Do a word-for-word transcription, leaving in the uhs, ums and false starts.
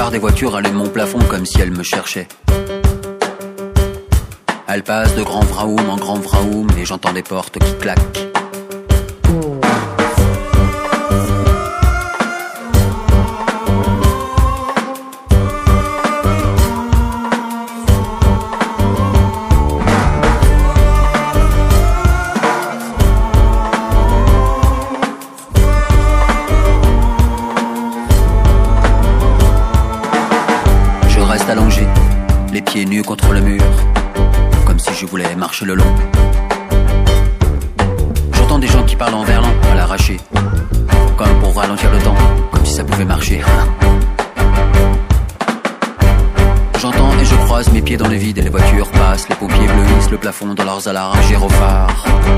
plupart des voitures allument mon plafond comme si elles me cherchaient. Elles passent de grand vraoum en grand vraoum et j'entends des portes qui claquent. Allongé, les pieds nus contre le mur, comme si je voulais marcher le long. J'entends des gens qui parlent en verlan à l'arraché, comme pour ralentir le temps, comme si ça pouvait marcher. J'entends et je croise mes pieds dans le vide et les voitures passent, les paupiers bleuissent le plafond dans leurs alarmes gyrophares.